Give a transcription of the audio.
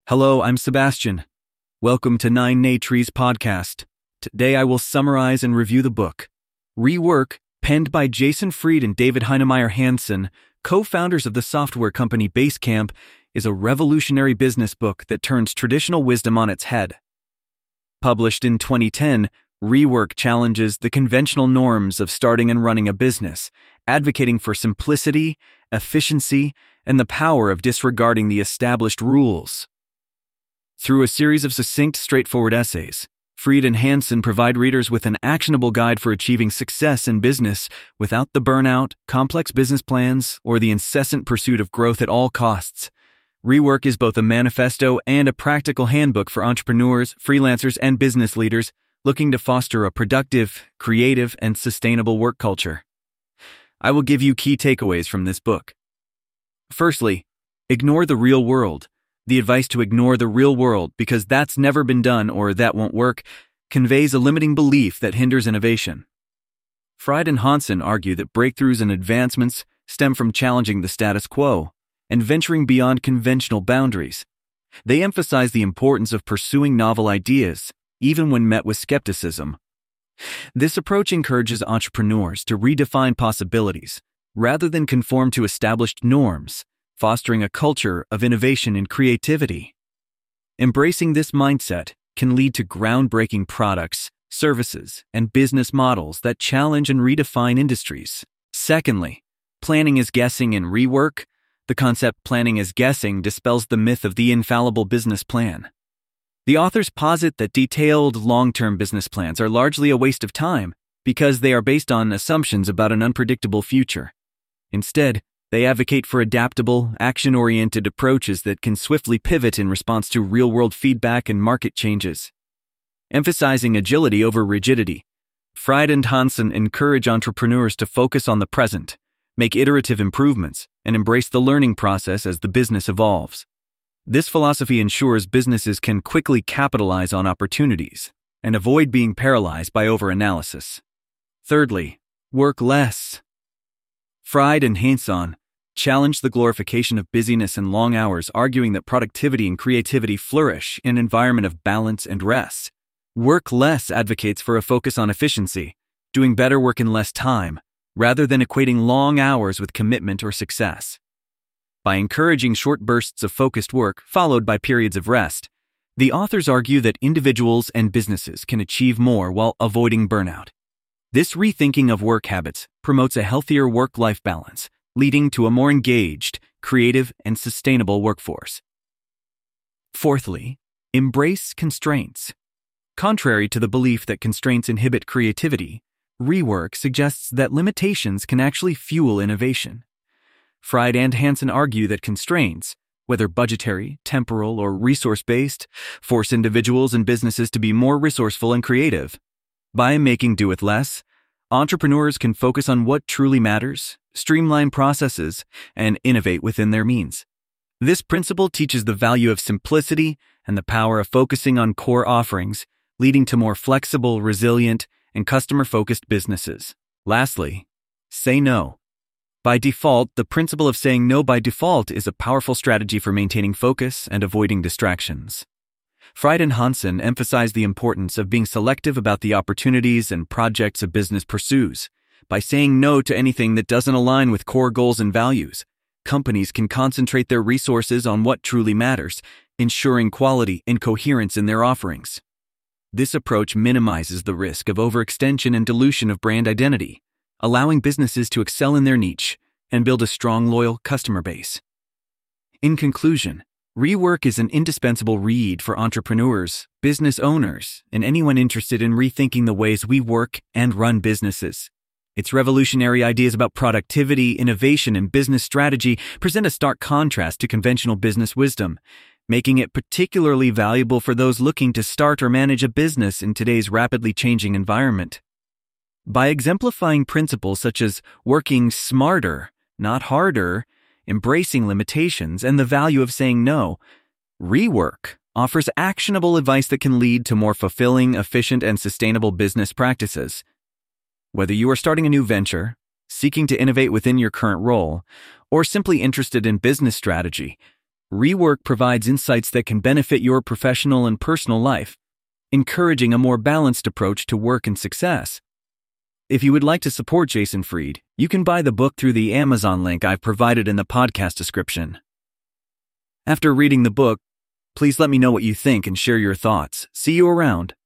Hello, I'm Sebastian. Welcome to Nine Nay Trees podcast. Today I will summarize and review the book Rework, penned by Jason Fried and David Heinemeier Hansson, co-founders of the software company Basecamp, is a revolutionary business book that turns traditional wisdom on its head. Published in 2010, Rework challenges the conventional norms of starting and running a business, advocating for simplicity, efficiency, and the power of disregarding the established rules. Through a series of succinct, straightforward essays, Fried and Hansson provide readers with an actionable guide for achieving success in business without the burnout, complex business plans, or the incessant pursuit of growth at all costs. Rework is both a manifesto and a practical handbook for entrepreneurs, freelancers, and business leaders looking to foster a productive, creative, and sustainable work culture. I will give you key takeaways from this book. Firstly, ignore the real world. The advice to ignore the real world because that's never been done or that won't work conveys a limiting belief that hinders innovation. Fried and Hansson argue that breakthroughs and advancements stem from challenging the status quo and venturing beyond conventional boundaries. They emphasize the importance of pursuing novel ideas, even when met with skepticism. This approach encourages entrepreneurs to redefine possibilities rather than conform to established norms, fostering a culture of innovation and creativity. Embracing this mindset can lead to groundbreaking products, services, and business models that challenge and redefine industries. Secondly, planning is guessing in Rework. The concept planning is guessing dispels the myth of the infallible business plan. The authors posit that detailed, long-term business plans are largely a waste of time because they are based on assumptions about an unpredictable future. Instead, they advocate for adaptable, action-oriented approaches that can swiftly pivot in response to real-world feedback and market changes. Emphasizing agility over rigidity, Fried and Hansson encourage entrepreneurs to focus on the present, make iterative improvements, and embrace the learning process as the business evolves. This philosophy ensures businesses can quickly capitalize on opportunities and avoid being paralyzed by over-analysis. Thirdly, work less. Fried and Hansson challenge the glorification of busyness and long hours, arguing that productivity and creativity flourish in an environment of balance and rest. Work less advocates for a focus on efficiency, doing better work in less time, rather than equating long hours with commitment or success. By encouraging short bursts of focused work followed by periods of rest, the authors argue that individuals and businesses can achieve more while avoiding burnout. This rethinking of work habits promotes a healthier work-life balance, leading to a more engaged, creative, and sustainable workforce. Fourthly, embrace constraints. Contrary to the belief that constraints inhibit creativity, Rework suggests that limitations can actually fuel innovation. Fried and Hansson argue that constraints, whether budgetary, temporal, or resource-based, force individuals and businesses to be more resourceful and creative. By making do with less, entrepreneurs can focus on what truly matters, streamline processes, and innovate within their means. This principle teaches the value of simplicity and the power of focusing on core offerings, leading to more flexible, resilient, and customer-focused businesses. Lastly, say no. By default, the principle of saying no by default is a powerful strategy for maintaining focus and avoiding distractions. Fried and Hansson emphasize the importance of being selective about the opportunities and projects a business pursues. By saying no to anything that doesn't align with core goals and values, companies can concentrate their resources on what truly matters, ensuring quality and coherence in their offerings. This approach minimizes the risk of overextension and dilution of brand identity, allowing businesses to excel in their niche and build a strong, loyal customer base. In conclusion, Rework is an indispensable read for entrepreneurs, business owners, and anyone interested in rethinking the ways we work and run businesses. Its revolutionary ideas about productivity, innovation, and business strategy present a stark contrast to conventional business wisdom, making it particularly valuable for those looking to start or manage a business in today's rapidly changing environment. By exemplifying principles such as working smarter, not harder, embracing limitations, and the value of saying no, Rework offers actionable advice that can lead to more fulfilling, efficient, and sustainable business practices. Whether you are starting a new venture, seeking to innovate within your current role, or simply interested in business strategy, Rework provides insights that can benefit your professional and personal life, encouraging a more balanced approach to work and success. If you would like to support Jason Fried, you can buy the book through the Amazon link I've provided in the podcast description. After reading the book, please let me know what you think and share your thoughts. See you around.